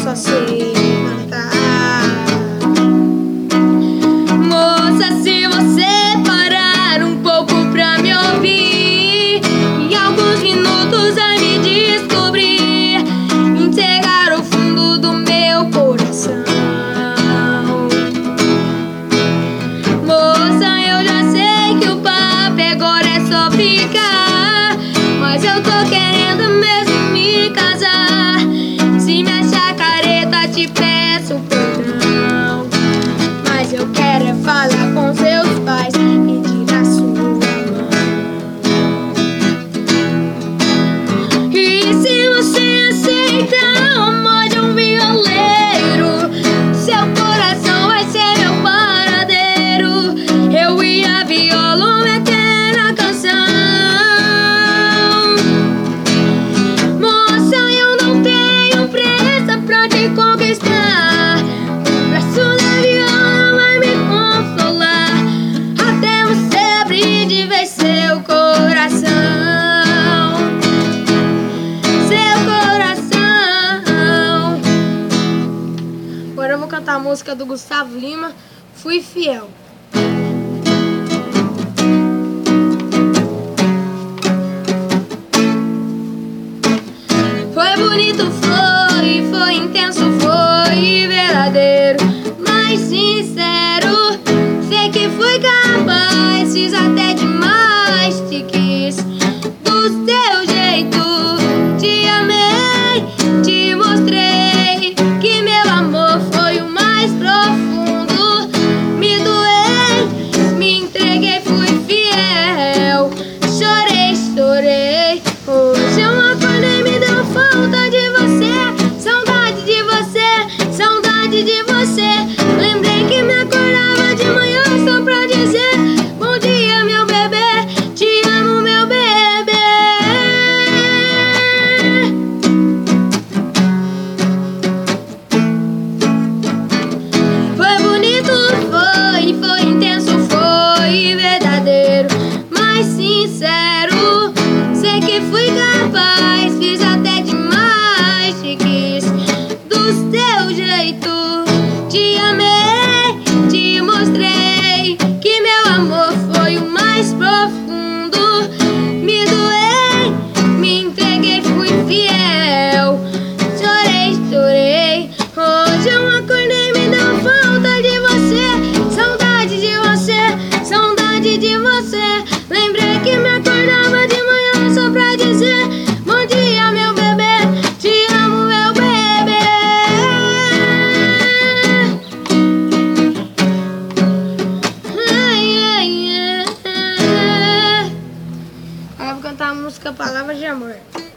só sei cantar. Moça, se você parar um pouco pra me ouvir, em alguns minutos vai me descobrir, entregar o fundo do meu coração. Moça, eu já sei que o papo agora é só ficar, mas eu tô querendo mesmo me casar. Se me achar careta, te peço perdão, mas eu quero é falar com seus pais, pedir a sua mão. E se você aceitar o amor de um violeiro, seu coração vai ser meu paradeiro. Eu e a viola, uma eterna canção. Moça, eu não tenho pressa pra te conquistar, o braço da viola vai me consolar, até você abrir de vez seu coração. Seu coração. Agora eu vou cantar a música do Gustavo Lima, Fui Fiel. Foi bonito, foi intenso, foi verdadeiro, mas sincero. Sei que fui capaz, fiz até demais, te quis do teu jeito. Te amei, te mostrei que meu amor foi o mais profundo. Me doei, me entreguei, fui fiel. Chorei, chorei. Hoje eu acordei, me deu falta de você, saudade de você, saudade de você. Lembrei que me acordava de manhã só pra dizer bom dia, meu bebê, te amo, meu bebê. Foi bonito, foi intenso, foi verdadeiro, mas sincero. Sei que fui capaz, fiz até demais, te quis do teu jeito. Te amei, te mostrei que meu amor foi o mais profundo. Me doei, me entreguei, fui fiel. Chorei, chorei. Hoje eu acordei, me deu falta de você, saudade de você, saudade de você. Lembrei que me acordava de manhã só pra dizer bom dia, meu bebê, te amo, meu bebê. Ai, ai, ai. Agora eu vou cantar a música Palavras de Amor.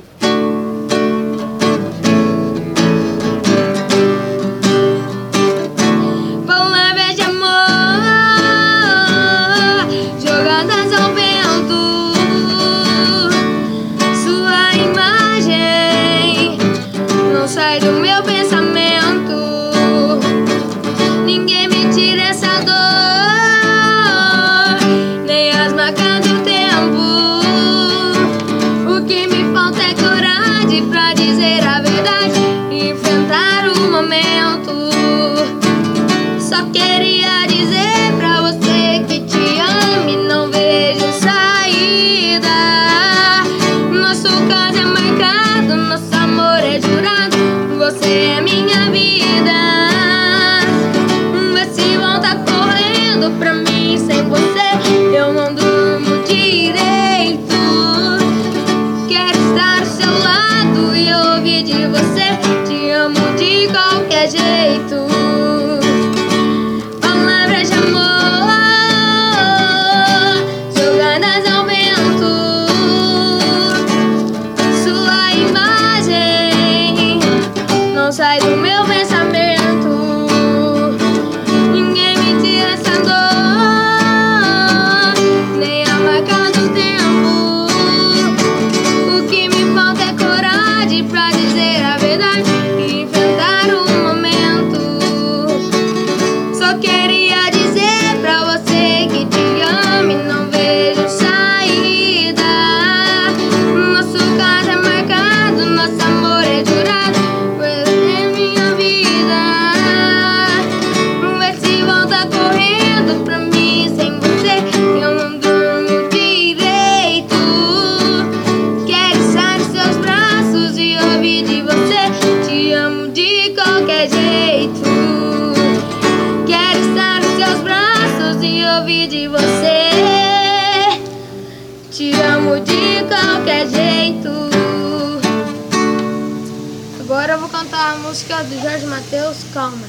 Palavras de amor jogadas ao vento, sua imagem não sai do meu pensamento. Ninguém me tira essa dor, nem as marcas do tempo. O que me falta é coragem pra dizer a verdade e enfrentar o momento. Só queria dizer pra você que te amo e não vejo saída. Nosso caso é marcado, nosso amor é jurado, você é minha vida. Vê se volta correndo pra mim, sem você eu não durmo direito. Quero estar ao seu lado e ouvir de você, te amo de qualquer jeito. Palavras de amor jogadas ao vento, sua imagem não sai do meu pensamento. Ninguém me tira essa dor, nem a marca do tempo. O que me falta é coragem pra dizer a verdade e enfrentar o momento. qualquer jeito. Quero estar nos seus braços e ouvir de você: te amo de qualquer jeito. Agora eu vou cantar a música do Jorge Mateus, Calma.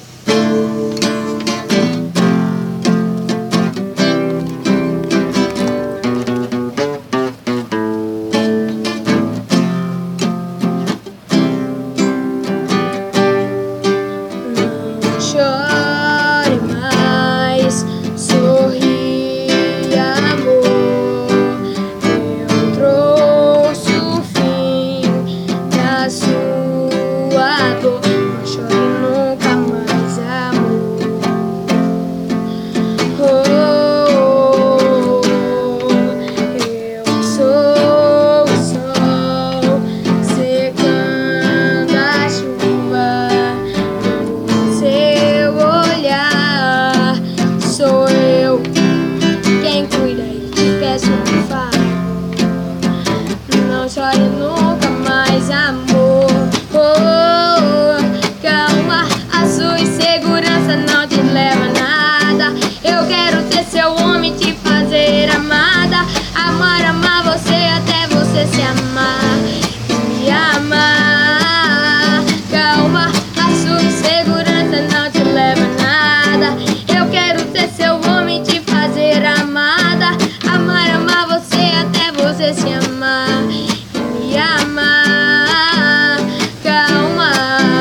Chore mais, sorri, amor. Eu trouxe o fim da sua dor. Não chore nunca mais, amor. Oh, eu sou o sol secando a chuva. Sou eu quem cuida e te peço um favor: não chore nunca mais, amor. Calma, a sua insegurança não te leva a nada. Eu quero ser seu homem, te fazer amada. Amar você até você se amar e me amar. Calma, a sua insegurança não te leva a nada. Eu quero ser seu homem, te fazer amada. Amar você até você se amar e me amar. Calma.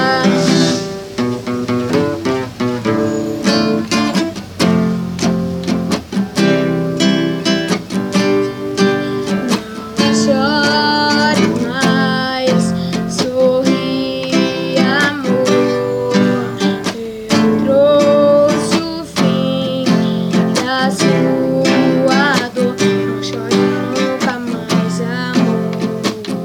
Não chore mais, sorri, amor. Eu trouxe o fim da sua dor. Não chore nunca mais, amor.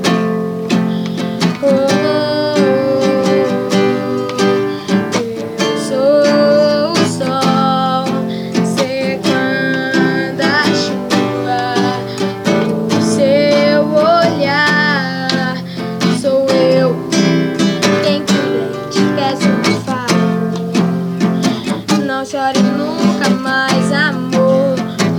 Eu sou o sol secando a chuva. O seu olhar, sou eu quem cuida e te peço um favor: não chore nunca mais, amor.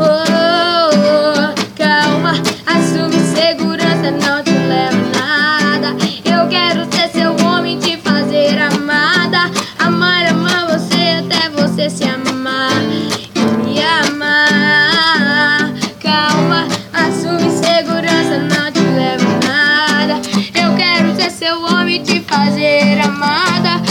Calma, a sua insegurança não te leva a nada. Eu quero ser seu homem, te fazer amada. Amar você até você se amar e me amar. Calma, a sua insegurança não te leva a nada. Eu quero ser seu homem, te fazer amada.